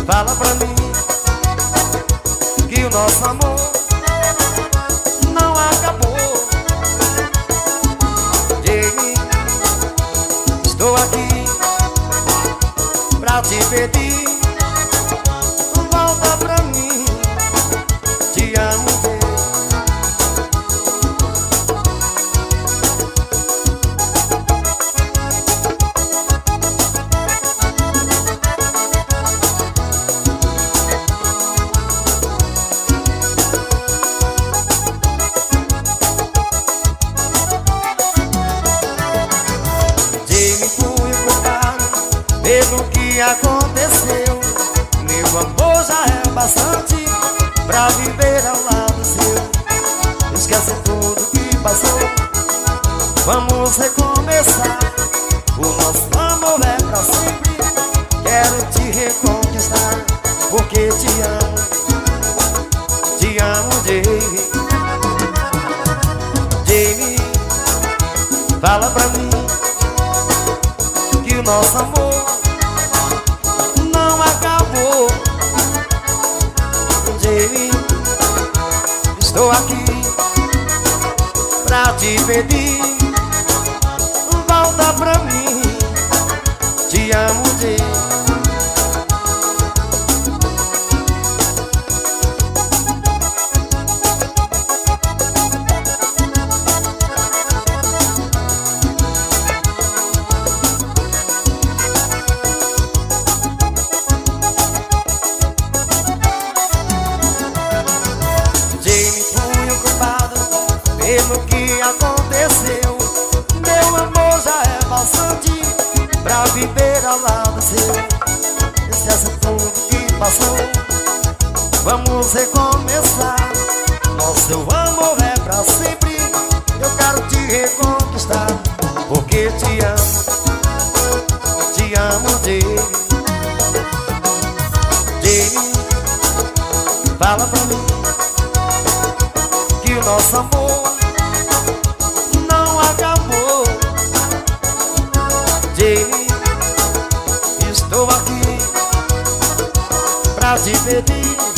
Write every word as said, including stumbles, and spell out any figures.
Fala pra mim que o nosso amor não acabou. Jamie, estou aqui pra te pedir, volta pra mim, te amo. Pelo que aconteceu, meu amor já é bastante pra viver ao lado seu. Esquece tudo que passou, vamos recomeçar. O nosso amor é pra sempre. Quero te reconquistar, porque te amo, te amo, Jamie. Jamie, fala pra mim que o nosso amor não acabou. Jamie, estou aqui pra te pedir, volta pra mim, te amo, Jamie. Pelo que aconteceu, meu amor já é bastante pra viver ao lado seu. Esquece tudo que passou, vamos recomeçar. Nosso amor é pra sempre. Eu quero te reconquistar, porque te amo, te amo, Jamie. Jamie, fala pra mim que o nosso amor não acabou. Jamie, estou aqui pra te pedir,